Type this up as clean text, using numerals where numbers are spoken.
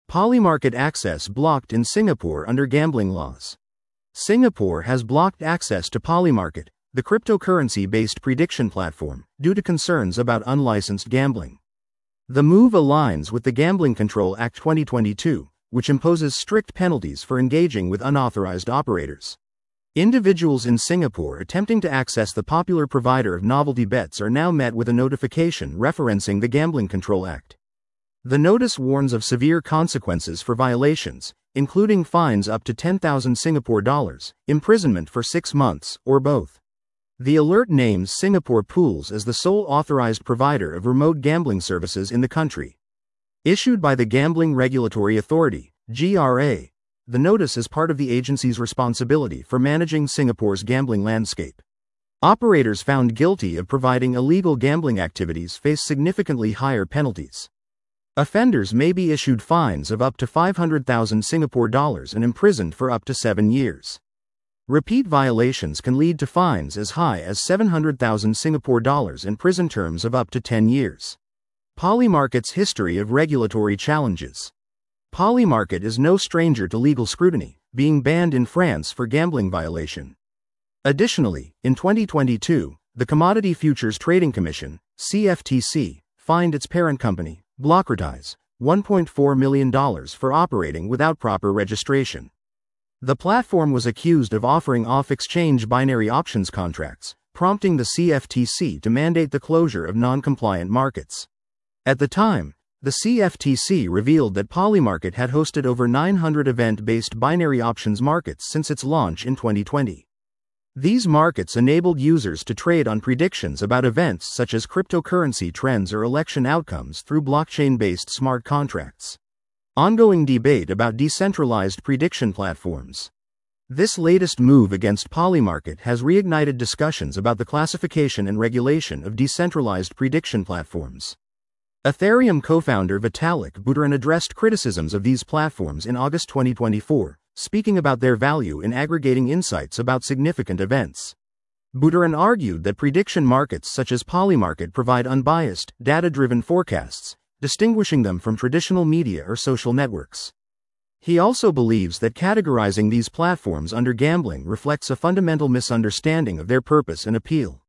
Polymarket access blocked in Singapore under gambling laws. Singapore has blocked access to Polymarket, the cryptocurrency-based prediction platform, due to concerns about unlicensed gambling. The move aligns with the Gambling Control Act 2022, which imposes strict penalties for engaging with unauthorized operators. Individuals in Singapore attempting to access the popular provider of novelty bets are now met with a notification referencing the Gambling Control Act. The notice warns of severe consequences for violations, including fines up to 10,000 Singapore dollars, imprisonment for 6 months, or both. The alert names Singapore Pools as the sole authorized provider of remote gambling services in the country. Issued by the Gambling Regulatory Authority, GRA, the notice is part of the agency's responsibility for managing Singapore's gambling landscape. Operators found guilty of providing illegal gambling activities face significantly higher penalties. Offenders may be issued fines of up to 500,000 Singapore dollars and imprisoned for up to 7 years. Repeat violations can lead to fines as high as 700,000 Singapore dollars and prison terms of up to 10 years. Polymarket's history of regulatory challenges. Polymarket is no stranger to legal scrutiny, being banned in France for gambling violation. Additionally, in 2022, the Commodity Futures Trading Commission, CFTC, fined its parent company, Blockratise, $1.4 million for operating without proper registration. The platform was accused of offering off-exchange binary options contracts, prompting the CFTC to mandate the closure of non-compliant markets. At the time, the CFTC revealed that Polymarket had hosted over 900 event-based binary options markets since its launch in 2020. These markets enabled users to trade on predictions about events such as cryptocurrency trends or election outcomes through blockchain-based smart contracts. Ongoing debate about decentralized prediction platforms. This latest move against Polymarket has reignited discussions about the classification and regulation of decentralized prediction platforms. Ethereum co-founder Vitalik Buterin addressed criticisms of these platforms in August 2024, speaking about their value in aggregating insights about significant events. Buterin argued that prediction markets such as Polymarket provide unbiased, data-driven forecasts, distinguishing them from traditional media or social networks. He also believes that categorizing these platforms under gambling reflects a fundamental misunderstanding of their purpose and appeal.